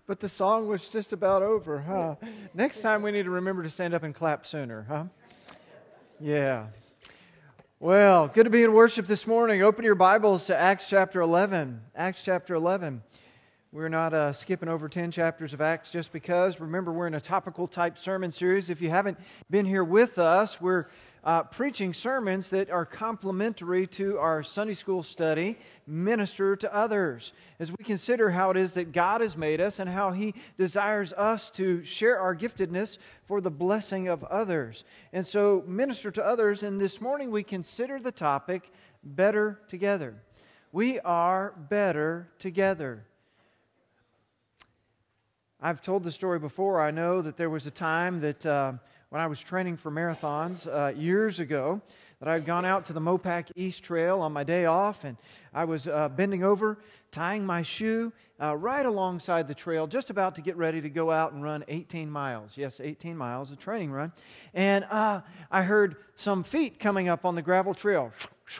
But the song was just about over, huh? Next time we need to remember to stand up and clap sooner, huh? Yeah. Well, good to be in worship this morning. Open your Bibles to Acts chapter 11. Acts chapter 11. We're not skipping over 10 chapters of Acts just because. Remember, we're in a topical type sermon series. If you haven't been here with us, we're preaching sermons that are complementary to our Sunday school study, Minister to Others, as we consider how it is that God has made us and how He desires us to share our giftedness for the blessing of others. And so, Minister to Others, and this morning we consider the topic, Better Together. We are better together. I've told the story before. I know that there was a time that when I was training for marathons years ago, that I had gone out to the Mopac East Trail on my day off, and I was bending over, tying my shoe right alongside the trail, just about to get ready to go out and run 18 miles. Yes, 18 miles, a training run. And I heard some feet coming up on the gravel trail.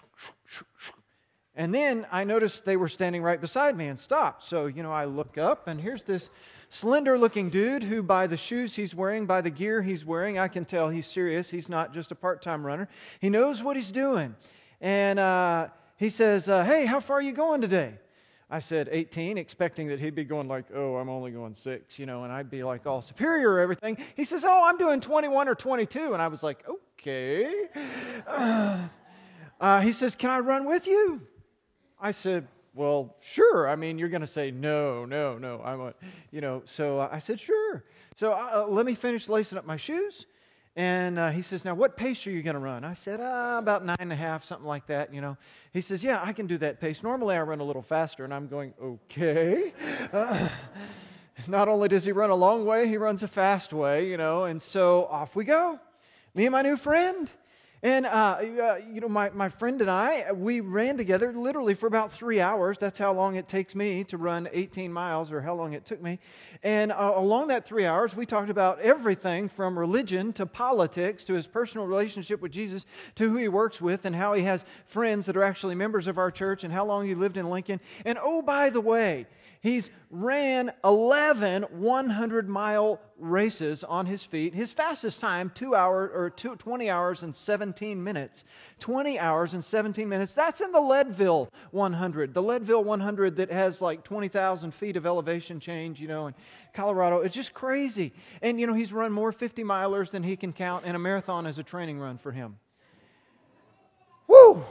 And then I noticed they were standing right beside me and stopped. So, I look up, and here's this slender-looking dude who, by the shoes he's wearing, by the gear he's wearing, I can tell he's serious. He's not just a part-time runner. He knows what he's doing. And he says, hey, how far are you going today? I said 18, expecting that he'd be going like, oh, I'm only going 6, and I'd be like all superior or everything. He says, oh, I'm doing 21 or 22. And I was like, okay. He says, can I run with you? I said, well, sure. I mean, you're going to say, no. So I said, sure. So let me finish lacing up my shoes. And he says, now, what pace are you going to run? I said, about 9.5, something like that, He says, yeah, I can do that pace. Normally, I run a little faster. And I'm going, okay. Not only does he run a long way, he runs a fast way, And so off we go. Me and my new friend. And, my friend and I, we ran together literally for about 3 hours. That's how long it takes me to run 18 miles, or how long it took me. And along that 3 hours, we talked about everything from religion to politics to his personal relationship with Jesus to who he works with and how he has friends that are actually members of our church and how long he lived in Lincoln. And, oh, by the way, he's ran 11 100-mile races on his feet. His fastest time, 20 hours and 17 minutes. 20 hours and 17 minutes. That's in the Leadville 100. The Leadville 100 that has like 20,000 feet of elevation change, in Colorado. It's just crazy. And, he's run more 50-milers than he can count, and a marathon is a training run for him. Woo!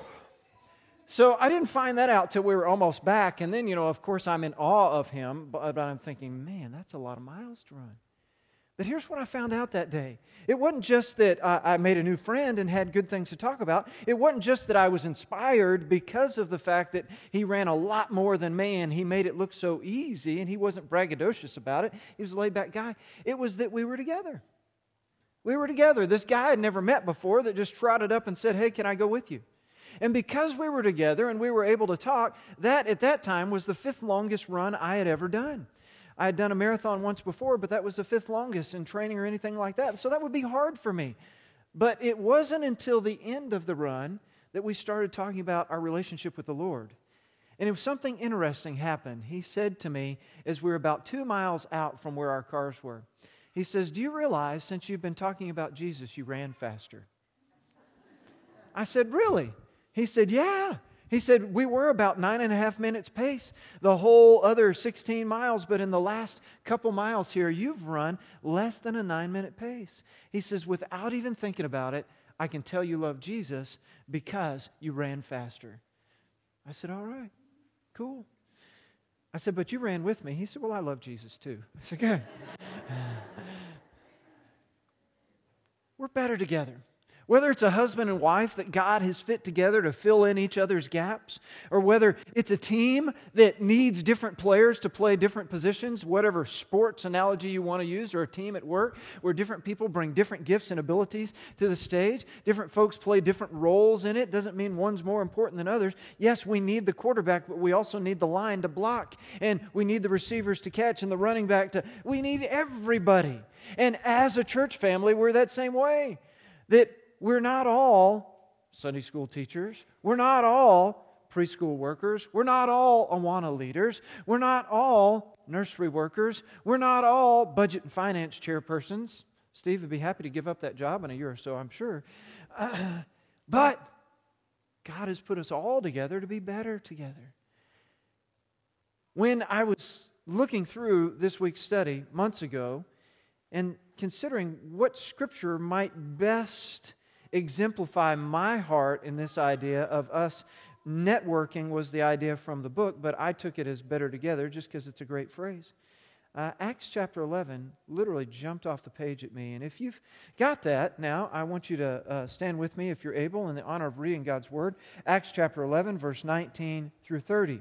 So I didn't find that out till we were almost back. And then, of course, I'm in awe of him. But I'm thinking, man, that's a lot of miles to run. But here's what I found out that day. It wasn't just that I made a new friend and had good things to talk about. It wasn't just that I was inspired because of the fact that he ran a lot more than me and he made it look so easy and he wasn't braggadocious about it. He was a laid-back guy. It was that we were together. We were together. This guy I'd never met before that just trotted up and said, hey, can I go with you? And because we were together and we were able to talk, that at that time was the 5th longest run I had ever done. I had done a marathon once before, but that was the 5th longest in training or anything like that. So that would be hard for me. But it wasn't until the end of the run that we started talking about our relationship with the Lord. And it was something interesting happened. He said to me as we were about 2 miles out from where our cars were, he says, do you realize since you've been talking about Jesus, you ran faster? I said, really? He said, yeah. He said, we were about 9.5 minutes pace the whole other 16 miles, but in the last couple miles here, you've run less than a 9-minute pace. He says, without even thinking about it, I can tell you love Jesus because you ran faster. I said, all right, cool. I said, but you ran with me. He said, well, I love Jesus too. I said, good. We're better together. Whether it's a husband and wife that God has fit together to fill in each other's gaps, or whether it's a team that needs different players to play different positions, whatever sports analogy you want to use, or a team at work where different people bring different gifts and abilities to the stage, different folks play different roles in it, doesn't mean one's more important than others. Yes, we need the quarterback, but we also need the line to block, and we need the receivers to catch and the running back to, we need everybody. And as a church family, we're that same way, that we're not all Sunday school teachers. We're not all preschool workers. We're not all Awana leaders. We're not all nursery workers. We're not all budget and finance chairpersons. Steve would be happy to give up that job in a year or so, I'm sure. But God has put us all together to be better together. When I was looking through this week's study months ago and considering what Scripture might best exemplify my heart in this idea of us networking, was the idea from the book, but I took it as better together just because it's a great phrase. Acts chapter 11 literally jumped off the page at me. And if you've got that now, I want you to stand with me if you're able in the honor of reading God's Word. Acts chapter 11, verse 19 through 30.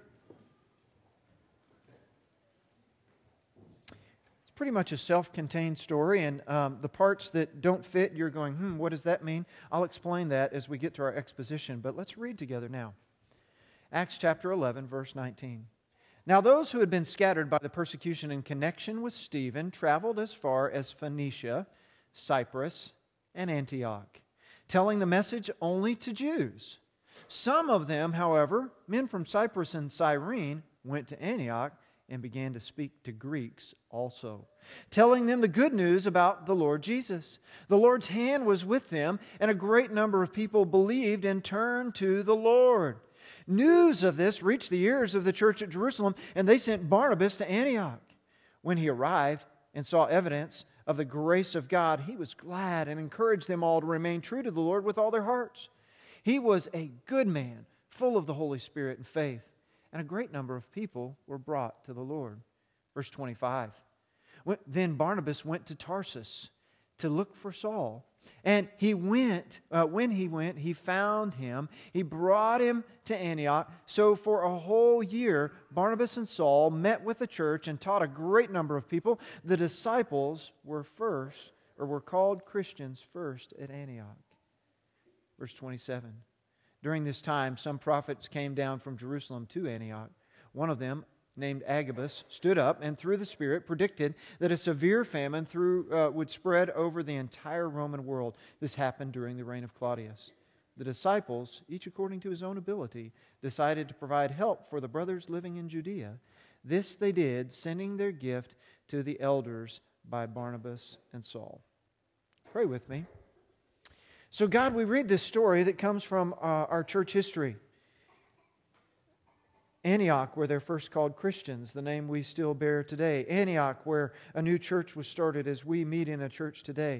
It's pretty much a self-contained story, and the parts that don't fit, you're going, what does that mean? I'll explain that as we get to our exposition, but let's read together now. Acts chapter 11, verse 19. Now those who had been scattered by the persecution in connection with Stephen traveled as far as Phoenicia, Cyprus, and Antioch, telling the message only to Jews. Some of them, however, men from Cyprus and Cyrene, went to Antioch and began to speak to Greeks also, telling them the good news about the Lord Jesus. The Lord's hand was with them, and a great number of people believed and turned to the Lord. News of this reached the ears of the church at Jerusalem, and they sent Barnabas to Antioch. When he arrived and saw evidence of the grace of God, he was glad and encouraged them all to remain true to the Lord with all their hearts. He was a good man, full of the Holy Spirit and faith, and a great number of people were brought to the Lord. Verse 25. Then Barnabas went to Tarsus to look for Saul. And when he went, he found him. He brought him to Antioch. So for a whole year, Barnabas and Saul met with the church and taught a great number of people. The disciples were called Christians first at Antioch. Verse 27. During this time, some prophets came down from Jerusalem to Antioch. One of them, named Agabus, stood up and through the Spirit predicted that a severe famine would spread over the entire Roman world. This happened during the reign of Claudius. The disciples, each according to his own ability, decided to provide help for the brothers living in Judea. This they did, sending their gift to the elders by Barnabas and Saul. Pray with me. So God, we read this story that comes from our church history. Antioch, where they're first called Christians, the name we still bear today. Antioch, where a new church was started as we meet in a church today.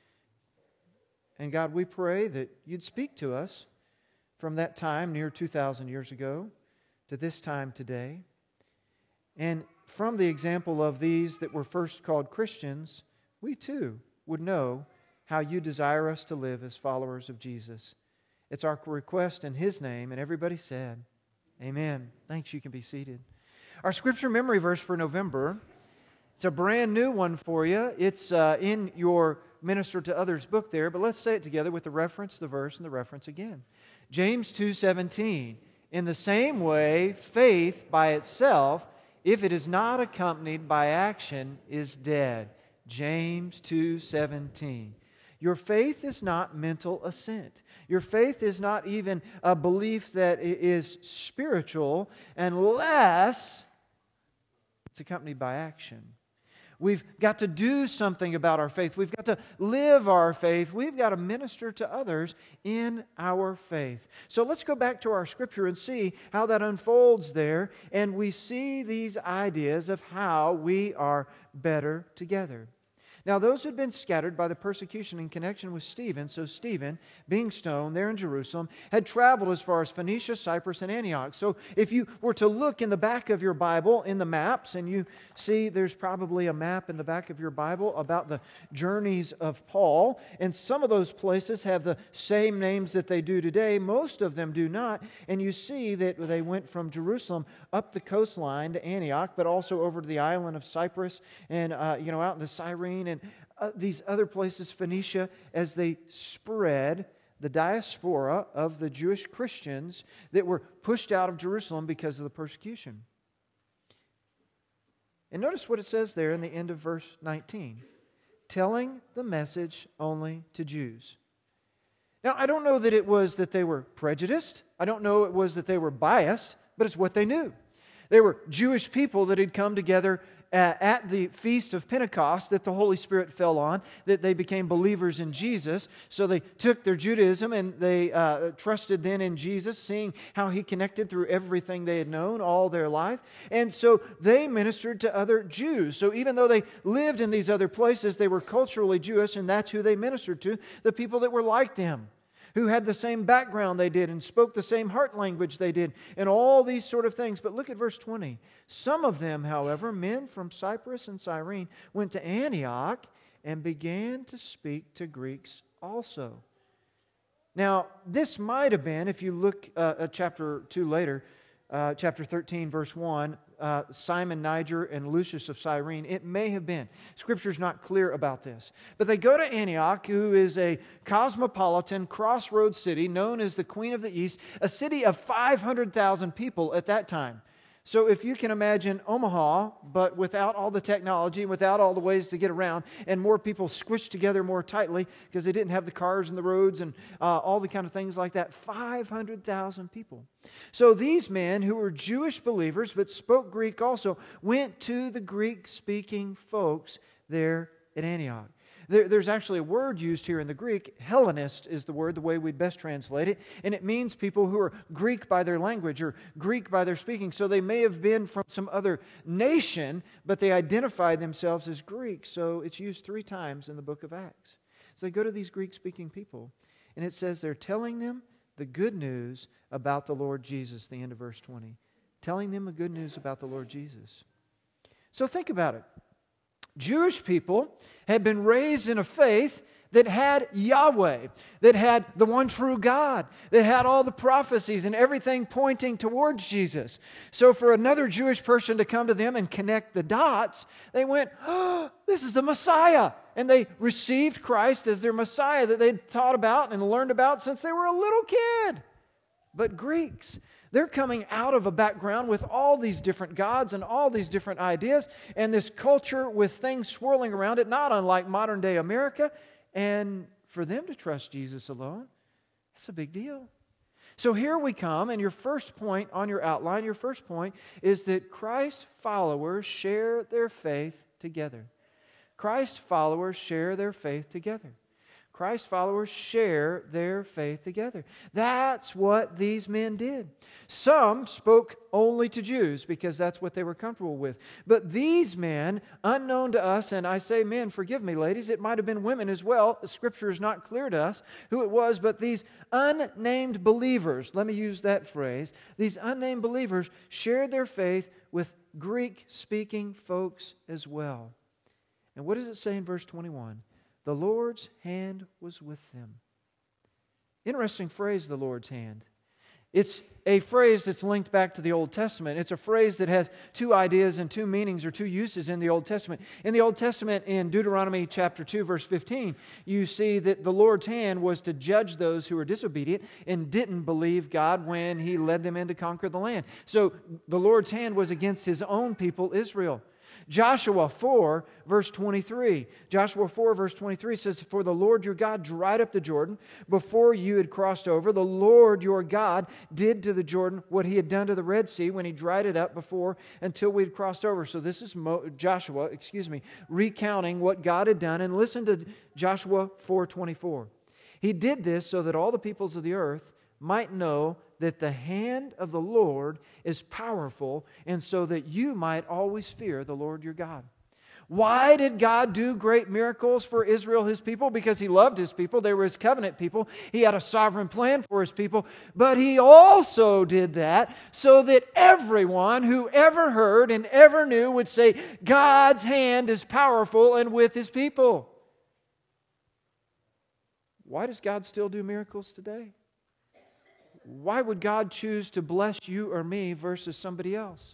And God, we pray that You'd speak to us from that time, near 2,000 years ago, to this time today. And from the example of these that were first called Christians, we too would know how You desire us to live as followers of Jesus. It's our request in His name, and everybody said, Amen. Thanks. You can be seated. Our scripture memory verse for November, it's a brand new one for you. It's in your Minister to Others book there, but let's say it together with the reference, the verse, and the reference again. James 2:17. In the same way, faith by itself, if it is not accompanied by action, is dead. James 2:17. Your faith is not mental assent. Your faith is not even a belief that is spiritual unless it's accompanied by action. We've got to do something about our faith. We've got to live our faith. We've got to minister to others in our faith. So let's go back to our scripture and see how that unfolds there. And we see these ideas of how we are better together. Now, those who had been scattered by the persecution in connection with Stephen, so Stephen, being stoned there in Jerusalem, had traveled as far as Phoenicia, Cyprus, and Antioch. So if you were to look in the back of your Bible, in the maps, and you see there's probably a map in the back of your Bible about the journeys of Paul, and some of those places have the same names that they do today. Most of them do not. And you see that they went from Jerusalem up the coastline to Antioch, but also over to the island of Cyprus and, out into Cyrene and these other places, Phoenicia, as they spread the diaspora of the Jewish Christians that were pushed out of Jerusalem because of the persecution. And notice what it says there in the end of verse 19. Telling the message only to Jews. Now, I don't know that it was that they were prejudiced. I don't know it was that they were biased, but it's what they knew. They were Jewish people that had come together at the Feast of Pentecost that the Holy Spirit fell on, that they became believers in Jesus. So they took their Judaism and they trusted then in Jesus, seeing how He connected through everything they had known all their life. And so they ministered to other Jews. So even though they lived in these other places, they were culturally Jewish, and that's who they ministered to, the people that were like them, who had the same background they did and spoke the same heart language they did, and all these sort of things. But look at verse 20. Some of them, however, men from Cyprus and Cyrene, went to Antioch and began to speak to Greeks also. Now, this might have been, if you look at chapter 2 later, chapter 13, verse 1, Simon Niger and Lucius of Cyrene, it may have been. Scripture's not clear about this. But they go to Antioch, who is a cosmopolitan crossroads city known as the Queen of the East, a city of 500,000 people at that time. So if you can imagine Omaha, but without all the technology, without all the ways to get around, and more people squished together more tightly because they didn't have the cars and the roads and all the kind of things like that, 500,000 people. So these men who were Jewish believers but spoke Greek also went to the Greek-speaking folks there at Antioch. There's actually a word used here in the Greek. Hellenist is the word, the way we best translate it. And it means people who are Greek by their language or Greek by their speaking. So they may have been from some other nation, but they identified themselves as Greek. So it's used 3 times in the book of Acts. So they go to these Greek-speaking people, and it says they're telling them the good news about the Lord Jesus, the end of verse 20. Telling them the good news about the Lord Jesus. So think about it. Jewish people had been raised in a faith that had Yahweh, that had the one true God, that had all the prophecies and everything pointing towards Jesus. So for another Jewish person to come to them and connect the dots, they went, oh, this is the Messiah. And they received Christ as their Messiah that they'd taught about and learned about since they were a little kid. But Greeks, they're coming out of a background with all these different gods and all these different ideas and this culture with things swirling around it, not unlike modern day America. And for them to trust Jesus alone, that's a big deal. So here we come, and your first point on your outline, your first point is that Christ's followers share their faith together. Christ's followers share their faith together. Christ's followers share their faith together. That's what these men did. Some spoke only to Jews because that's what they were comfortable with. But these men, unknown to us, and I say men, forgive me ladies, it might have been women as well. The Scripture is not clear to us who it was, but these unnamed believers, let me use that phrase, these unnamed believers shared their faith with Greek-speaking folks as well. And what does it say in verse 21? The Lord's hand was with them. Interesting phrase, the Lord's hand. It's a phrase that's linked back to the Old Testament. It's a phrase that has 2 ideas and 2 meanings or 2 uses in the Old Testament. In the Old Testament, in Deuteronomy chapter 2, verse 15, you see that the Lord's hand was to judge those who were disobedient and didn't believe God when He led them in to conquer the land. So the Lord's hand was against His own people, Israel. Joshua 4, verse 23. Joshua 4, verse 23 says, For the Lord your God dried up the Jordan before you had crossed over. The Lord your God did to the Jordan what He had done to the Red Sea when He dried it up before until we had crossed over. So this is Joshua, recounting what God had done. And listen to Joshua 4:24. He did this so that all the peoples of the earth might know that the hand of the Lord is powerful, and so that you might always fear the Lord your God. Why did God do great miracles for Israel, His people? Because He loved His people. They were His covenant people. He had a sovereign plan for His people. But He also did that so that everyone who ever heard and ever knew would say, God's hand is powerful and with His people. Why does God still do miracles today? Why would God choose to bless you or me versus somebody else?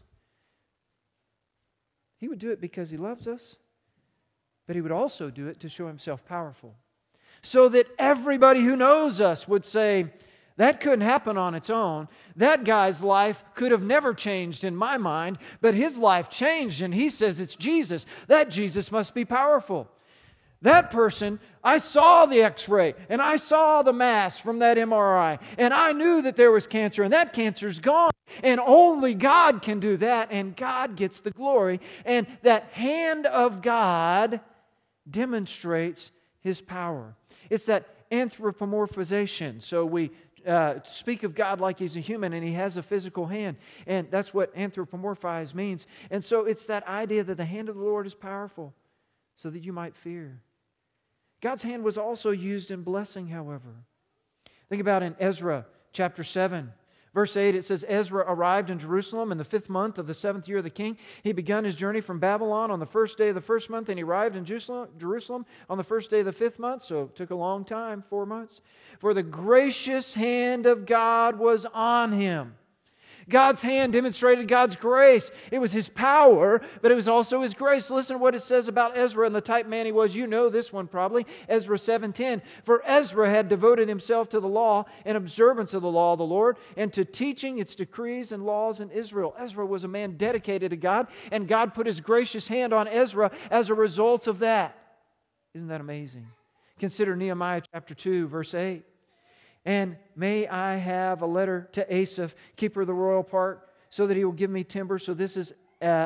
He would do it because He loves us, but He would also do it to show Himself powerful. So that everybody who knows us would say, that couldn't happen on its own. That guy's life could have never changed in my mind, but his life changed, and he says it's Jesus. That Jesus must be powerful. That person, I saw the x-ray and I saw the mass from that MRI and I knew that there was cancer and that cancer's gone. And only God can do that, and God gets the glory. And that hand of God demonstrates His power. It's that anthropomorphization. So we speak of God like He's a human and He has a physical hand. And that's what anthropomorphize means. And so it's that idea that the hand of the Lord is powerful so that you might fear. God's hand was also used in blessing, however. Think about in Ezra chapter 7. Verse 8, it says, Ezra arrived in Jerusalem in the 5th month of the 7th year of the king. He begun his journey from Babylon on the 1st day of the 1st month, and he arrived in Jerusalem on the 1st day of the 5th month. So it took a long time, 4 months. For the gracious hand of God was on him. God's hand demonstrated God's grace. It was His power, but it was also His grace. Listen to what it says about Ezra and the type man he was. You know this one probably. Ezra 7:10. For Ezra had devoted himself to the law and observance of the law of the Lord and to teaching its decrees and laws in Israel. Ezra was a man dedicated to God, and God put His gracious hand on Ezra as a result of that. Isn't that amazing? Consider Nehemiah chapter 2, verse 8. And may I have a letter to Asaph, keeper of the royal park, so that he will give me timber. So this is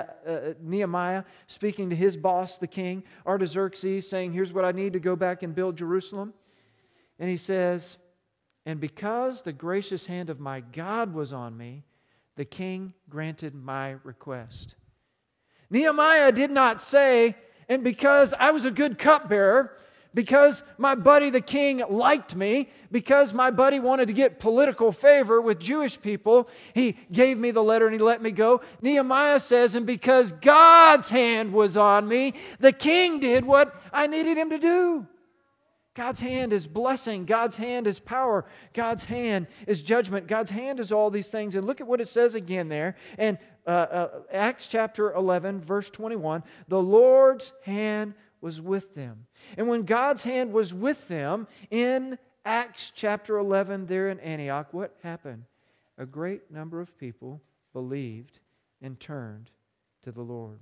Nehemiah speaking to his boss, the king, Artaxerxes, saying, here's what I need to go back and build Jerusalem. And he says, and because the gracious hand of my God was on me, the king granted my request. Nehemiah did not say, and because I was a good cupbearer, because my buddy the king liked me, because my buddy wanted to get political favor with Jewish people, he gave me the letter and he let me go. Nehemiah says, and because God's hand was on me, the king did what I needed him to do. God's hand is blessing. God's hand is power. God's hand is judgment. God's hand is all these things. And look at what it says again there. And Acts chapter 11, verse 21, the Lord's hand was with them. And when God's hand was with them in Acts chapter 11 there in Antioch, what happened? A great number of people believed and turned to the Lord.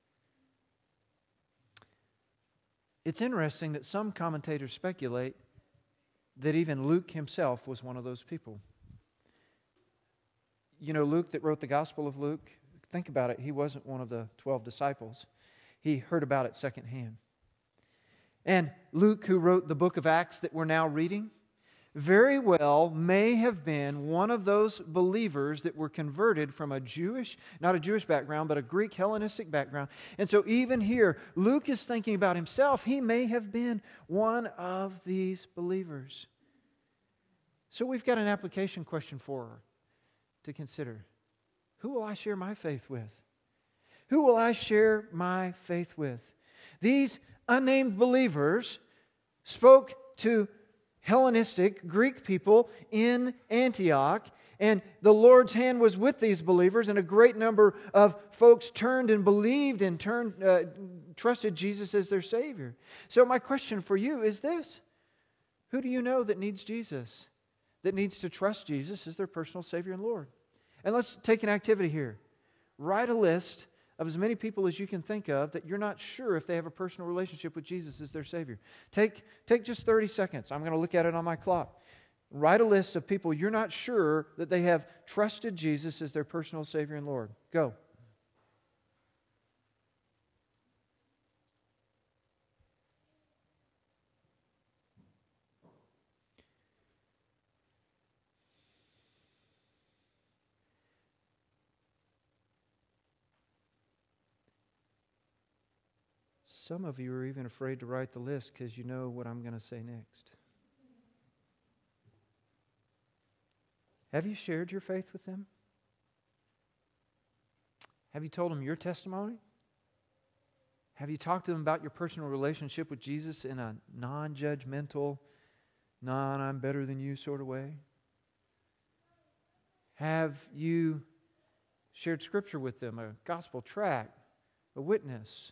It's interesting that some commentators speculate that even Luke himself was one of those people. You know, Luke that wrote the Gospel of Luke, think about it, he wasn't one of the 12 disciples. He heard about it secondhand. And Luke, who wrote the book of Acts that we're now reading, very well may have been one of those believers that were converted from a Jewish, not a Jewish background, but a Greek Hellenistic background. And so even here, Luke is thinking about himself. He may have been one of these believers. So we've got an application question for her to consider. Who will I share my faith with? Who will I share my faith with? These unnamed believers spoke to Hellenistic Greek people in Antioch, and the Lord's hand was with these believers, and a great number of folks turned and believed and trusted Jesus as their Savior. So my question for you is this: who do you know that needs Jesus, that needs to trust Jesus as their personal Savior and Lord? And let's take an activity here. Write a list of as many people as you can think of that you're not sure if they have a personal relationship with Jesus as their Savior. Take just 30 seconds. I'm going to look at it on my clock. Write a list of people you're not sure that they have trusted Jesus as their personal Savior and Lord. Go. Some of you are even afraid to write the list because you know what I'm going to say next. Have you shared your faith with them? Have you told them your testimony? Have you talked to them about your personal relationship with Jesus in a non-judgmental, I'm better than you sort of way? Have you shared Scripture with them, a gospel tract, a witness?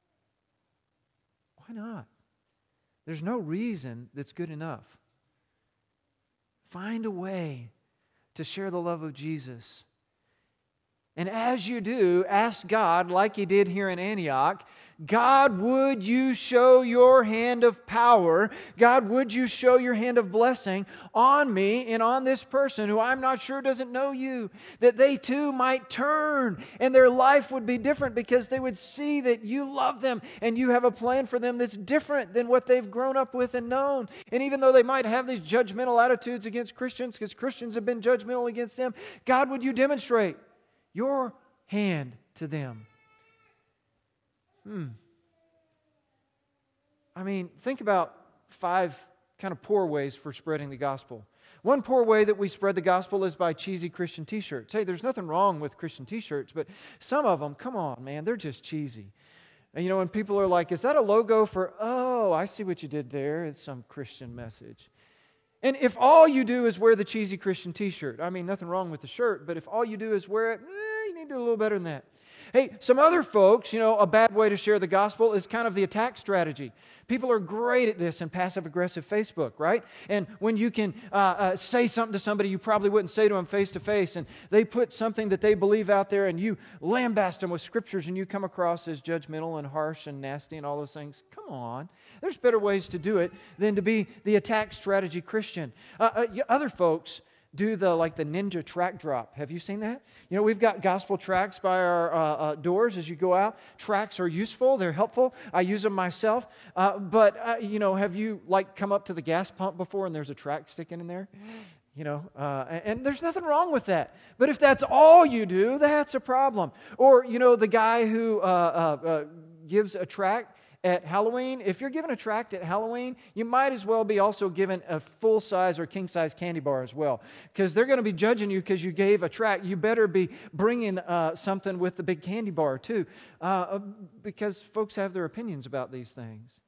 Why not? There's no reason that's good enough. Find a way to share the love of Jesus. And as you do, ask God, like He did here in Antioch, God, would you show your hand of power? God, would you show your hand of blessing on me and on this person who I'm not sure doesn't know you? That they too might turn and their life would be different because they would see that you love them and you have a plan for them that's different than what they've grown up with and known. And even though they might have these judgmental attitudes against Christians because Christians have been judgmental against them, God, would you demonstrate your hand to them? I mean, think about 5 kind of poor ways for spreading the gospel. One poor way that we spread the gospel is by cheesy Christian t-shirts. Hey, there's nothing wrong with Christian t-shirts, but some of them, come on, man, they're just cheesy. And you know, when people are like, is that a logo for, oh, I see what you did there. It's some Christian message. And if all you do is wear the cheesy Christian t-shirt, I mean, nothing wrong with the shirt, but if all you do is wear it, you need to do a little better than that. Hey, some other folks, you know, a bad way to share the gospel is kind of the attack strategy. People are great at this in passive-aggressive Facebook, right? And when you can say something to somebody you probably wouldn't say to them face-to-face, and they put something that they believe out there, and you lambast them with scriptures, and you come across as judgmental and harsh and nasty and all those things. Come on. There's better ways to do it than to be the attack strategy Christian. Other folks do the ninja track drop. Have you seen that? You know, we've got gospel tracts by our doors as you go out. Tracts are useful. They're helpful. I use them myself. But you know, have you come up to the gas pump before and there's a tract sticking in there? You know, and there's nothing wrong with that. But if that's all you do, that's a problem. Or, you know, the guy who gives a tract at Halloween. If you're given a tract at Halloween, you might as well be also given a full-size or king-size candy bar as well, because they're going to be judging you because you gave a tract. You better be bringing something with the big candy bar too, because folks have their opinions about these things.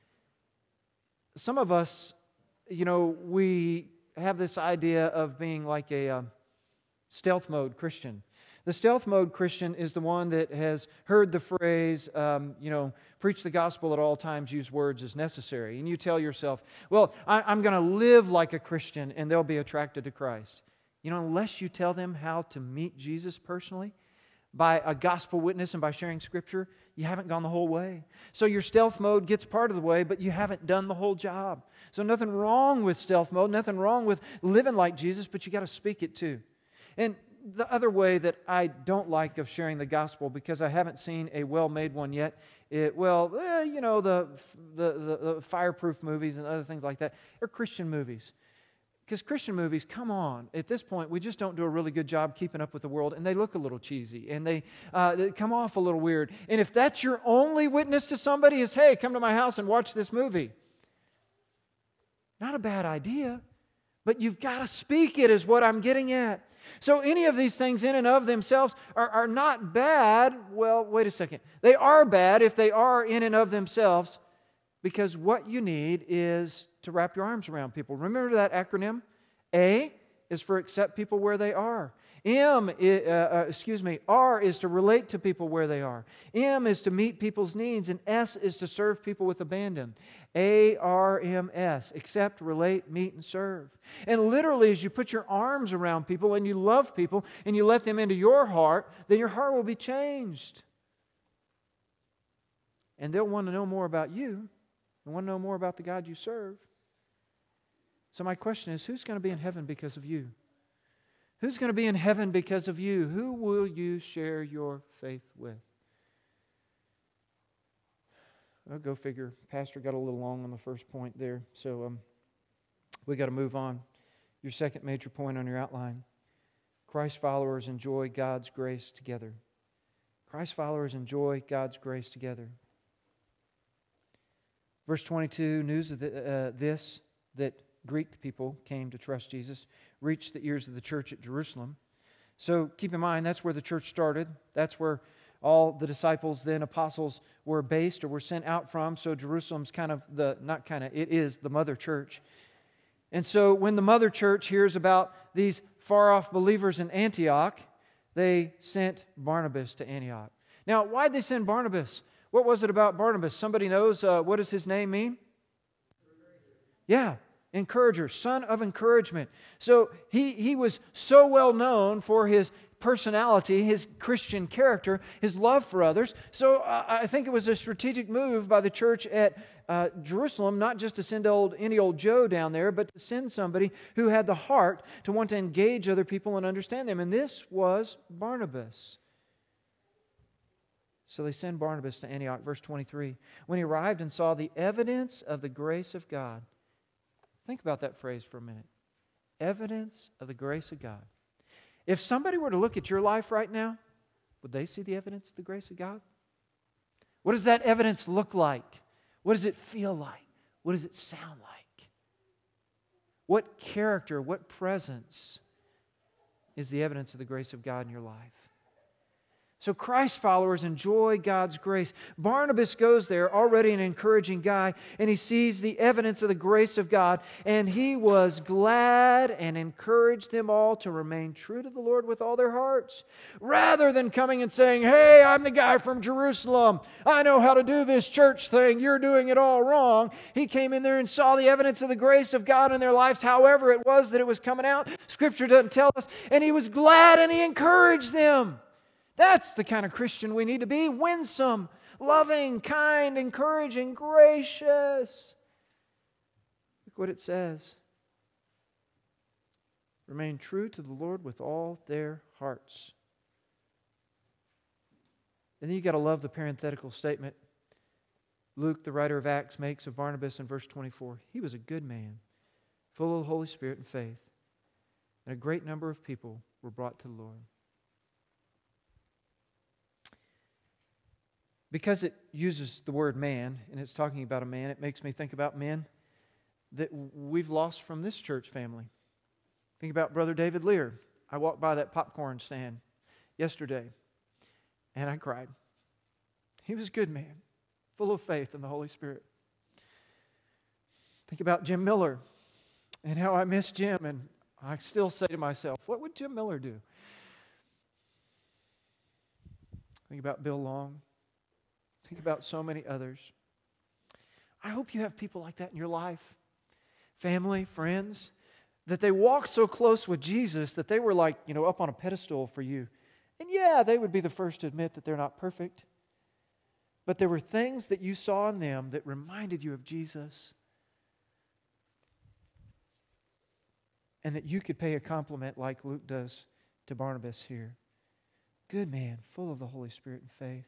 Some of us, you know, we have this idea of being like a stealth mode Christian. The stealth mode Christian is the one that has heard the phrase, preach the gospel at all times, use words as necessary. And you tell yourself, well, I'm going to live like a Christian and they'll be attracted to Christ. You know, unless you tell them how to meet Jesus personally, by a gospel witness and by sharing Scripture, you haven't gone the whole way. So your stealth mode gets part of the way, but you haven't done the whole job. So nothing wrong with stealth mode, nothing wrong with living like Jesus, but you got to speak it too. And the other way that I don't like of sharing the gospel, because I haven't seen a well-made one yet, the fireproof movies and other things like that are Christian movies. Because Christian movies, come on, at this point, we just don't do a really good job keeping up with the world, and they look a little cheesy, and they come off a little weird. And if that's your only witness to somebody is, hey, come to my house and watch this movie, not a bad idea, but you've got to speak it is what I'm getting at. So any of these things in and of themselves are not bad. Well, wait a second. They are bad if they are in and of themselves, because what you need is to wrap your arms around people. Remember that acronym? A is for accept people where they are. R is to relate to people where they are. M is to meet people's needs. And S is to serve people with abandon. ARMS, accept, relate, meet, and serve. And literally, as you put your arms around people and you love people and you let them into your heart, then your heart will be changed. And they'll want to know more about you and want to know more about the God you serve. So my question is, who's going to be in heaven because of you? Who's going to be in heaven because of you? Who will you share your faith with? Well, go figure. Pastor got a little long on the first point there, so we got to move on. Your second major point on your outline. Christ followers enjoy God's grace together. Christ followers enjoy God's grace together. Verse 22, news of this, that Greek people came to trust Jesus, reached the ears of the church at Jerusalem. So keep in mind, that's where the church started. That's where all the disciples, then apostles, were based or were sent out from. So Jerusalem's it is the mother church. And so when the mother church hears about these far-off believers in Antioch, they sent Barnabas to Antioch. Now, why'd they send Barnabas? What was it about Barnabas? Somebody knows what does his name mean? Yeah. Encourager, son of encouragement. So he was so well known for his personality, his Christian character, his love for others. So I think it was a strategic move by the church at Jerusalem, not just to send any old Joe down there, but to send somebody who had the heart to want to engage other people and understand them. And this was Barnabas. So they send Barnabas to Antioch. Verse 23. When he arrived and saw the evidence of the grace of God. Think about that phrase for a minute. Evidence of the grace of God. If somebody were to look at your life right now, would they see the evidence of the grace of God? What does that evidence look like? What does it feel like? What does it sound like? What character, what presence is the evidence of the grace of God in your life? So Christ followers enjoy God's grace. Barnabas goes there, already an encouraging guy, and he sees the evidence of the grace of God, and he was glad and encouraged them all to remain true to the Lord with all their hearts. Rather than coming and saying, hey, I'm the guy from Jerusalem. I know how to do this church thing. You're doing it all wrong. He came in there and saw the evidence of the grace of God in their lives, however it was that it was coming out. Scripture doesn't tell us. And he was glad and he encouraged them. That's the kind of Christian we need to be. Winsome, loving, kind, encouraging, gracious. Look what it says. Remain true to the Lord with all their hearts. And then you've got to love the parenthetical statement Luke, the writer of Acts, makes of Barnabas in verse 24. He was a good man, full of the Holy Spirit and faith. And a great number of people were brought to the Lord. Because it uses the word man, and it's talking about a man, it makes me think about men that we've lost from this church family. Think about Brother David Lear. I walked by that popcorn stand yesterday, and I cried. He was a good man, full of faith in the Holy Spirit. Think about Jim Miller and how I miss Jim, and I still say to myself, what would Jim Miller do? Think about Bill Long. Think about so many others. I hope you have people like that in your life. Family, friends, that they walk so close with Jesus that they were like, up on a pedestal for you. And yeah, they would be the first to admit that they're not perfect. But there were things that you saw in them that reminded you of Jesus. And that you could pay a compliment like Luke does to Barnabas here. Good man, full of the Holy Spirit and faith.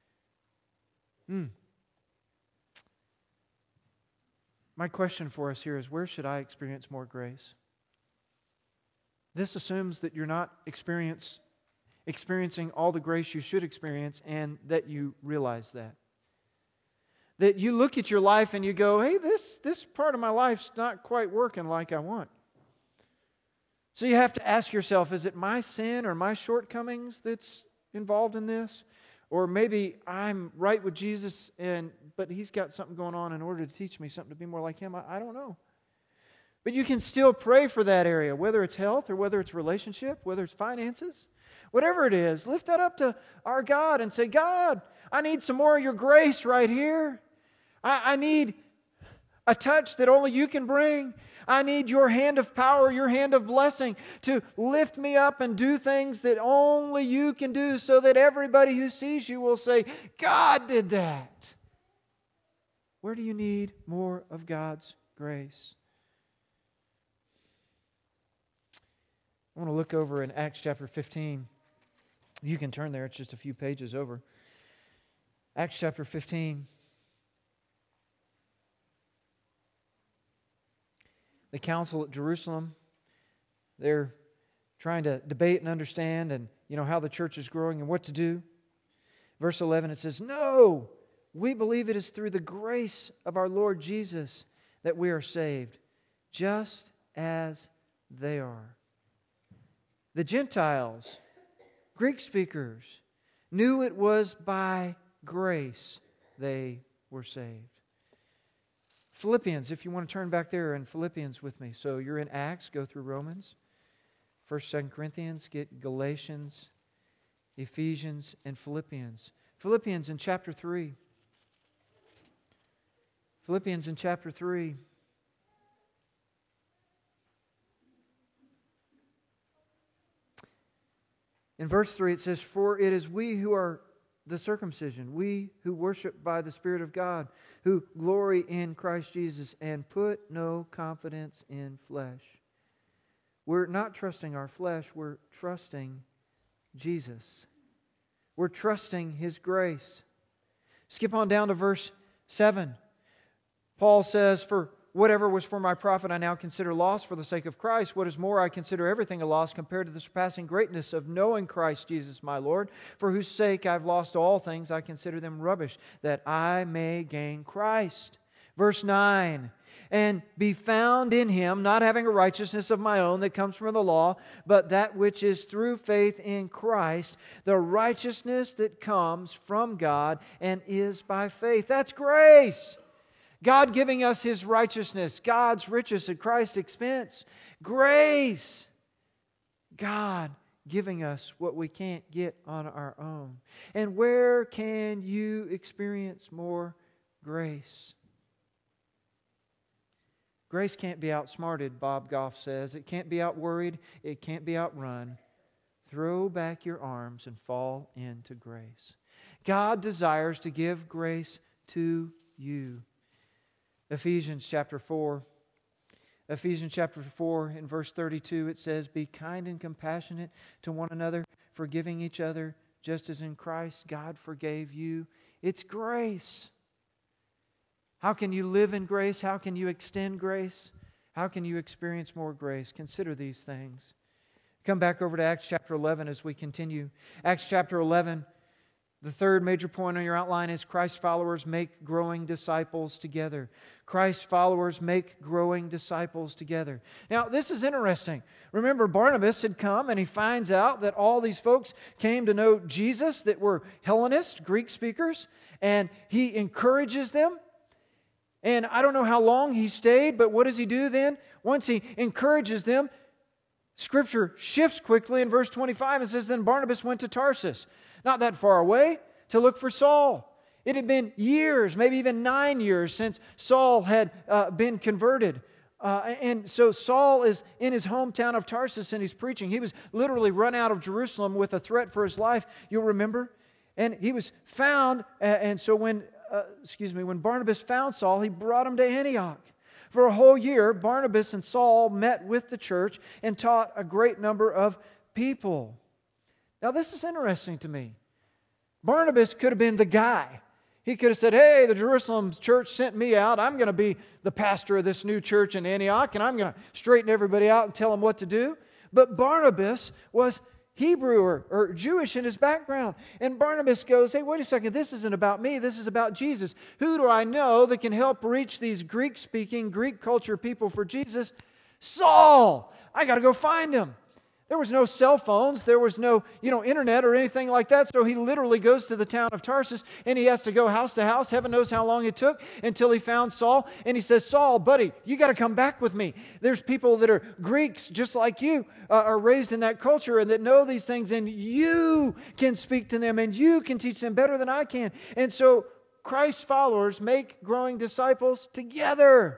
My question for us here is, where should I experience more grace? This assumes that you're not experiencing all the grace you should experience, and that you realize that. That you look at your life and you go, hey, this part of my life's not quite working like I want. So you have to ask yourself, is it my sin or my shortcomings that's involved in this? Or maybe I'm right with Jesus, but He's got something going on in order to teach me something to be more like Him. I don't know. But you can still pray for that area, whether it's health or whether it's relationship, whether it's finances. Whatever it is, lift that up to our God and say, God, I need some more of your grace right here. I need a touch that only you can bring. I need your hand of power, your hand of blessing to lift me up and do things that only you can do, so that everybody who sees you will say, God did that. Where do you need more of God's grace? I want to look over in Acts chapter 15. You can turn there, it's just a few pages over. Acts chapter 15. The council at Jerusalem, they're trying to debate and understand and how the church is growing and what to do. Verse 11, it says, no, we believe it is through the grace of our Lord Jesus that we are saved, just as they are. The Gentiles, Greek speakers, knew it was by grace they were saved. Philippians, if you want to turn back there in Philippians with me. So you're in Acts, go through Romans, 1st, 2nd Corinthians, get Galatians, Ephesians, and Philippians. Philippians in chapter 3. Philippians in chapter 3. In verse 3 it says, "For it is we who are the circumcision, we who worship by the Spirit of God, who glory in Christ Jesus and put no confidence in flesh." We're not trusting our flesh, we're trusting Jesus. We're trusting His grace. Skip on down to verse 7. Paul says, "For whatever was for my profit I now consider loss for the sake of Christ. What is more, I consider everything a loss compared to the surpassing greatness of knowing Christ Jesus my Lord, for whose sake I've lost all things. I consider them rubbish, that I may gain Christ." Verse 9, "And be found in Him, not having a righteousness of my own that comes from the law, but that which is through faith in Christ, the righteousness that comes from God and is by faith." That's grace. God giving us His righteousness, God's riches at Christ's expense. Grace. God giving us what we can't get on our own. And where can you experience more grace? Grace can't be outsmarted, Bob Goff says. It can't be outworried. It can't be outrun. Throw back your arms and fall into grace. God desires to give grace to you. Ephesians chapter 4. Ephesians chapter 4 in verse 32 it says, "Be kind and compassionate to one another, forgiving each other, just as in Christ God forgave you." It's grace. How can you live in grace? How can you extend grace? How can you experience more grace? Consider these things. Come back over to Acts chapter 11 as we continue. Acts chapter 11, the third major point on your outline is Christ's followers make growing disciples together. Christ's followers make growing disciples together. Now, this is interesting. Remember, Barnabas had come and he finds out that all these folks came to know Jesus that were Hellenists, Greek speakers, and he encourages them. And I don't know how long he stayed, but what does he do then? Once he encourages them, Scripture shifts quickly in verse 25 and says, "Then Barnabas went to Tarsus," not that far away, "to look for Saul." It had been years, maybe even 9 years, since Saul had been converted. And so Saul is in his hometown of Tarsus and he's preaching. He was literally run out of Jerusalem with a threat for his life, you'll remember. And he was found, and so when Barnabas found Saul, he brought him to Antioch. For a whole year, Barnabas and Saul met with the church and taught a great number of people. Now, this is interesting to me. Barnabas could have been the guy. He could have said, "Hey, the Jerusalem church sent me out. I'm going to be the pastor of this new church in Antioch, and I'm going to straighten everybody out and tell them what to do." But Barnabas was Hebrew or Jewish in his background. And Barnabas goes, "Hey, wait a second, this isn't about me, this is about Jesus. Who do I know that can help reach these Greek-speaking, Greek culture people for Jesus? Saul! I got to go find him." There was no cell phones, there was no, internet or anything like that, so he literally goes to the town of Tarsus and he has to go house to house. Heaven knows how long it took until he found Saul. And he says, "Saul, buddy, you got to come back with me. There's people that are Greeks just like you, are raised in that culture and that know these things, and you can speak to them and you can teach them better than I can." And so Christ's followers make growing disciples together.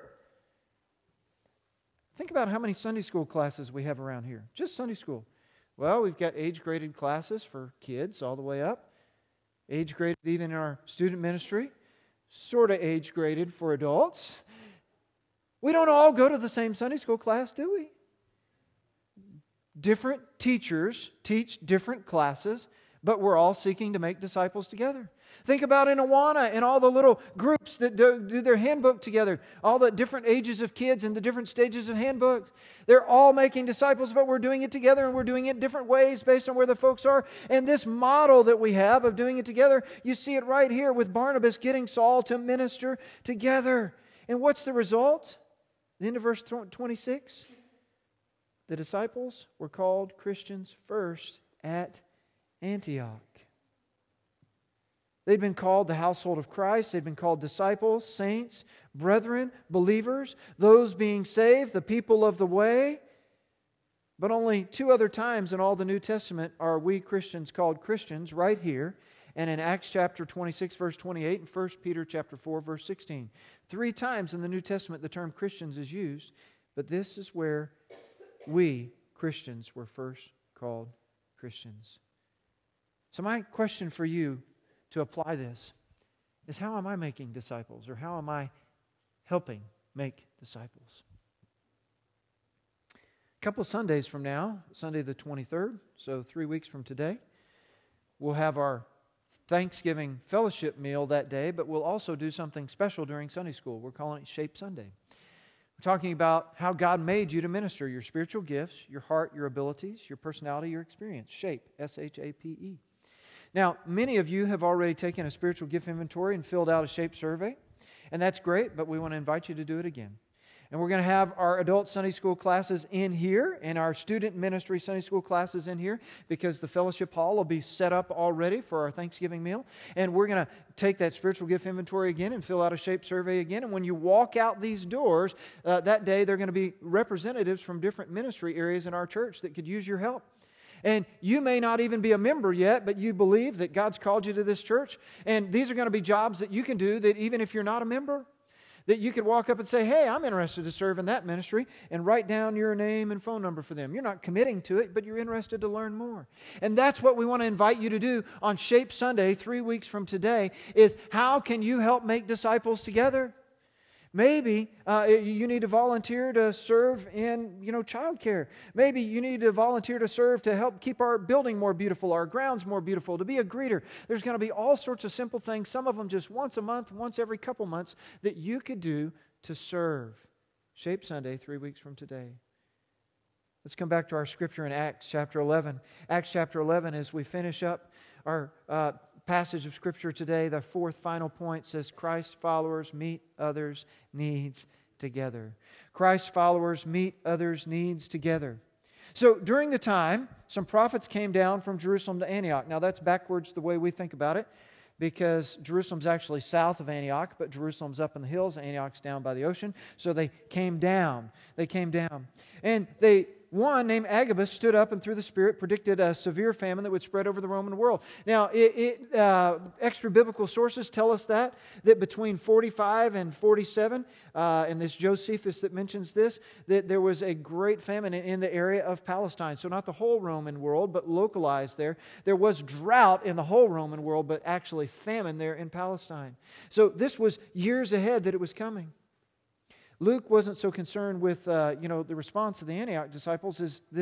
Think about how many Sunday school classes we have around here. Just Sunday school. Well, we've got age-graded classes for kids all the way up. Age-graded even in our student ministry. Sort of age-graded for adults. We don't all go to the same Sunday school class, do we? Different teachers teach different classes, but we're all seeking to make disciples together. Think about in Awana and all the little groups that do their handbook together. All the different ages of kids and the different stages of handbooks. They're all making disciples, but we're doing it together and we're doing it different ways based on where the folks are. And this model that we have of doing it together, you see it right here with Barnabas getting Saul to minister together. And what's the result? The end of verse 26. The disciples were called Christians first at Antioch. They'd been called the household of Christ. They'd been called disciples, saints, brethren, believers, those being saved, the people of the way. But only 2 other times in all the New Testament are we Christians called Christians, right here, and in Acts chapter 26, verse 28, and 1 Peter chapter 4, verse 16. 3 times in the New Testament the term Christians is used, but this is where we Christians were first called Christians. So my question for you to apply this is, how am I making disciples, or how am I helping make disciples? A couple Sundays from now, Sunday the 23rd, so 3 weeks from today, we'll have our Thanksgiving fellowship meal that day, but we'll also do something special during Sunday school. We're calling it Shape Sunday. We're talking about how God made you to minister, your spiritual gifts, your heart, your abilities, your personality, your experience. Shape, S-H-A-P-E. Now, many of you have already taken a spiritual gift inventory and filled out a SHAPE survey, and that's great, but we want to invite you to do it again. And we're going to have our adult Sunday school classes in here and our student ministry Sunday school classes in here, because the fellowship hall will be set up already for our Thanksgiving meal. And we're going to take that spiritual gift inventory again and fill out a SHAPE survey again. And when you walk out these doors that day, there are going to be representatives from different ministry areas in our church that could use your help. And you may not even be a member yet, but you believe that God's called you to this church. And these are going to be jobs that you can do that even if you're not a member, that you could walk up and say, hey, I'm interested to serve in that ministry, and write down your name and phone number for them. You're not committing to it, but you're interested to learn more. And that's what we want to invite you to do on Shape Sunday, 3 weeks from today, is how can you help make disciples together? Maybe you need to volunteer to serve in, childcare. Maybe you need to volunteer to serve to help keep our building more beautiful, our grounds more beautiful, to be a greeter. There's going to be all sorts of simple things, some of them just once a month, once every couple months, that you could do to serve. Shape Sunday, 3 weeks from today. Let's come back to our scripture in Acts chapter 11. Acts chapter 11, as we finish up our passage of Scripture today, the fourth final point says, Christ's followers meet others' needs together. Christ's followers meet others' needs together. So during the time, some prophets came down from Jerusalem to Antioch. Now that's backwards the way we think about it, because Jerusalem's actually south of Antioch, but Jerusalem's up in the hills, Antioch's down by the ocean. So they came down. And one named Agabus stood up and through the Spirit predicted a severe famine that would spread over the Roman world. Now, extra biblical sources tell us that between 45 and 47, and this Josephus that mentions this, that there was a great famine in the area of Palestine. So not the whole Roman world, but localized there. There was drought in the whole Roman world, but actually famine there in Palestine. So this was years ahead that it was coming. Luke wasn't so concerned with, the response of the Antioch disciples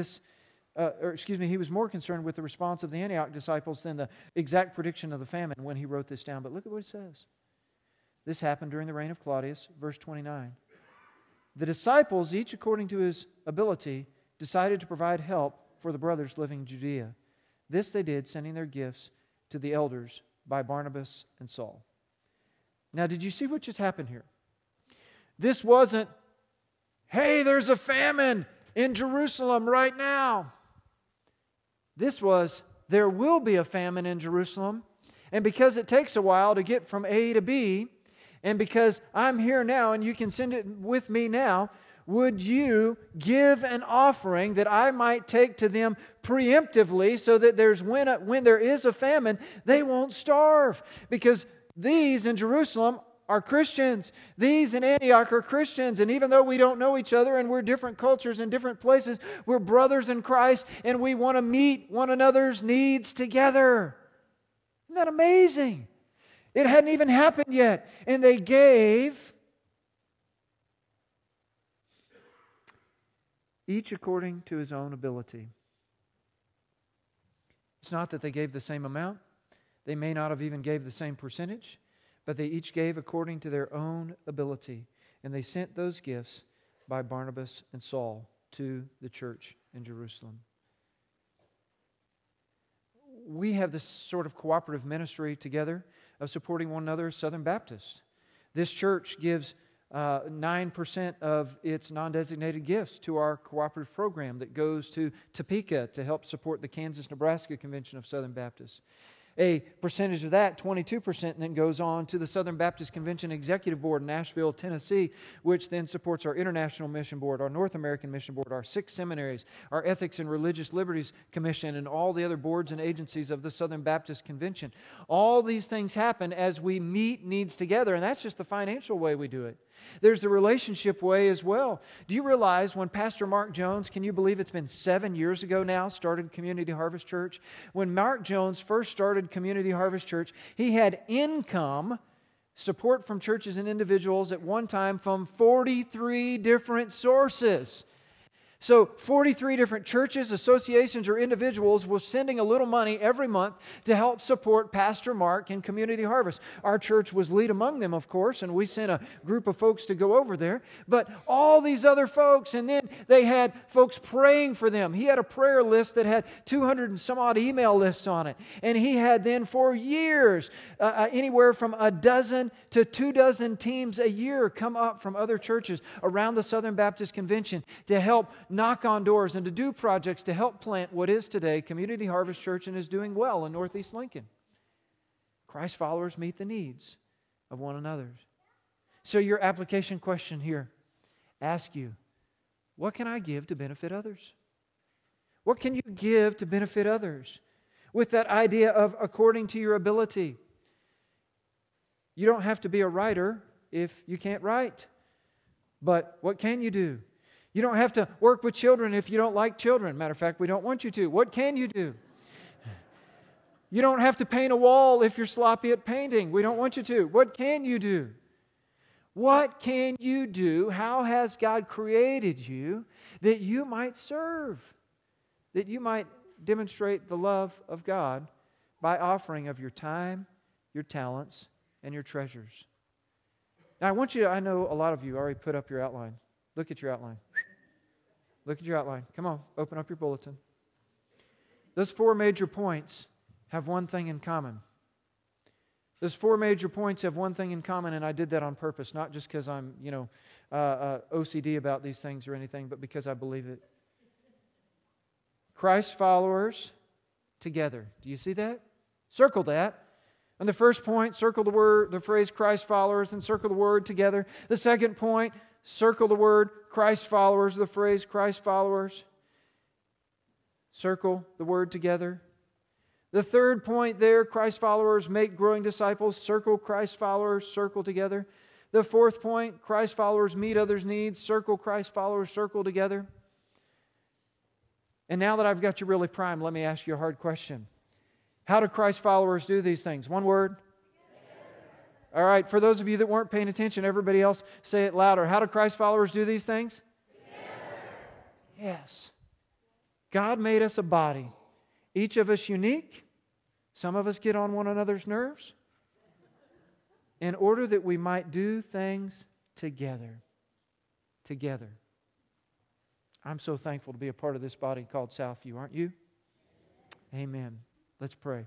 he was more concerned with the response of the Antioch disciples than the exact prediction of the famine when he wrote this down. But look at what it says. This happened during the reign of Claudius, verse 29. The disciples, each according to his ability, decided to provide help for the brothers living in Judea. This they did, sending their gifts to the elders by Barnabas and Saul. Now, did you see what just happened here? This wasn't, hey, there's a famine in Jerusalem right now. This was, there will be a famine in Jerusalem. And because it takes a while to get from A to B, and because I'm here now and you can send it with me now, would you give an offering that I might take to them preemptively so that when there is a famine, they won't starve? Because these in Jerusalem are Christians. These in Antioch are Christians. And even though we don't know each other and we're different cultures and different places, we're brothers in Christ and we want to meet one another's needs together. Isn't that amazing? It hadn't even happened yet. And they gave each according to his own ability. It's not that they gave the same amount. They may not have even gave the same percentage. But they each gave according to their own ability. And they sent those gifts by Barnabas and Saul to the church in Jerusalem. We have this sort of cooperative ministry together of supporting one another as Southern Baptists. This church gives 9% of its non-designated gifts to our cooperative program that goes to Topeka to help support the Kansas-Nebraska Convention of Southern Baptists. a percentage of that, 22%, and then goes on to the Southern Baptist Convention Executive Board in Nashville, Tennessee, which then supports our International Mission Board, our North American Mission Board, our 6 seminaries, our Ethics and Religious Liberties Commission, and all the other boards and agencies of the Southern Baptist Convention. All these things happen as we meet needs together, and that's just the financial way we do it. There's the relationship way as well. Do you realize when Pastor Mark Jones, can you believe it's been 7 years ago now, started Community Harvest Church? When Mark Jones first started Community Harvest Church, he had income, support from churches and individuals at one time from 43 different sources. So 43 different churches, associations, or individuals were sending a little money every month to help support Pastor Mark and Community Harvest. Our church was lead among them, of course, and we sent a group of folks to go over there. But all these other folks, and then they had folks praying for them. He had a prayer list that had 200 and some odd email lists on it. And he had then for years, anywhere from a dozen to 24 teams a year come up from other churches around the Southern Baptist Convention to help knock on doors and to do projects to help plant what is today Community Harvest Church and is doing well in Northeast Lincoln. Christ followers meet the needs of one another. So your application question here, ask you, what can I give to benefit others? What can you give to benefit others? With that idea of according to your ability. You don't have to be a writer if you can't write. But what can you do? You don't have to work with children if you don't like children. Matter of fact, we don't want you to. What can you do? You don't have to paint a wall if you're sloppy at painting. We don't want you to. What can you do? What can you do? How has God created you that you might serve? That you might demonstrate the love of God by offering of your time, your talents, and your treasures. Now, I know a lot of you already put up your outline. Look at your outline. Look at your outline. Come on, open up your bulletin. Those 4 major points have one thing in common. Those 4 major points have one thing in common, and I did that on purpose, not just because I'm, OCD about these things or anything, but because I believe it. Christ followers together. Do you see that? Circle that. On the first point, circle the phrase Christ followers, and circle the word together. The second point, circle the word Christ followers, the phrase Christ followers. Circle the word together. The third point there, Christ followers make growing disciples. Circle Christ followers, circle together. The fourth point, Christ followers meet others' needs. Circle Christ followers, circle together. And now that I've got you really primed, let me ask you a hard question. How do Christ followers do these things? One word. All right, for those of you that weren't paying attention, everybody else say it louder. How do Christ followers do these things? Yes. God made us a body. Each of us unique. Some of us get on one another's nerves. In order that we might do things together. Together. I'm so thankful to be a part of this body called Southview, aren't you? Amen. Let's pray.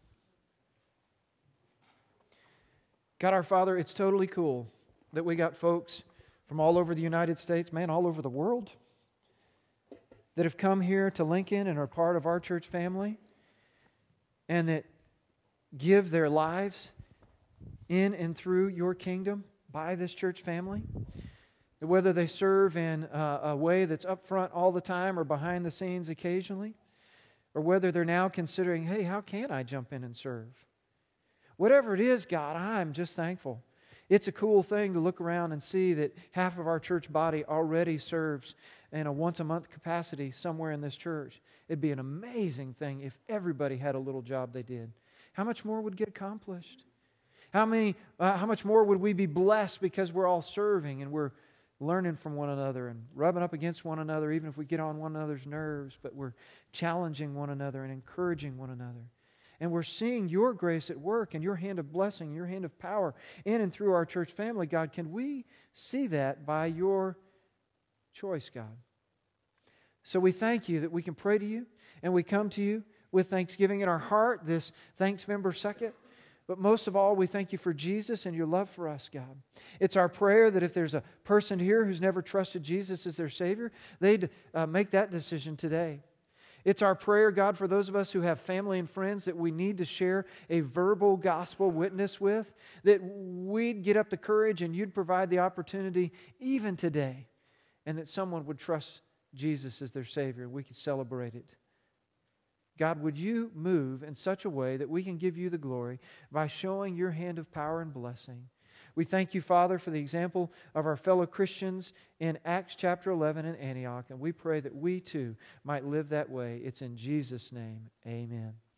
God our Father, it's totally cool that we got folks from all over the United States, man, all over the world, that have come here to Lincoln and are part of our church family and that give their lives in and through your kingdom by this church family. Whether they serve in a way that's up front all the time or behind the scenes occasionally, or whether they're now considering, hey, how can I jump in and serve? Whatever it is, God, I'm just thankful. It's a cool thing to look around and see that half of our church body already serves in a once-a-month capacity somewhere in this church. It'd be an amazing thing if everybody had a little job they did. How much more would get accomplished? How much more would we be blessed because we're all serving and we're learning from one another and rubbing up against one another, even if we get on one another's nerves, but we're challenging one another and encouraging one another. And we're seeing your grace at work and your hand of blessing, your hand of power in and through our church family. God, can we see that by your choice, God? So we thank you that we can pray to you and we come to you with thanksgiving in our heart, this Thanks Member Second. But most of all, we thank you for Jesus and your love for us, God. It's our prayer that if there's a person here who's never trusted Jesus as their Savior, they'd make that decision today. It's our prayer, God, for those of us who have family and friends that we need to share a verbal gospel witness with, that we'd get up the courage and You'd provide the opportunity even today, and that someone would trust Jesus as their Savior. We could celebrate it. God, would You move in such a way that we can give You the glory by showing Your hand of power and blessing. We thank You, Father, for the example of our fellow Christians in Acts chapter 11 in Antioch, and we pray that we too might live that way. It's in Jesus' name, amen.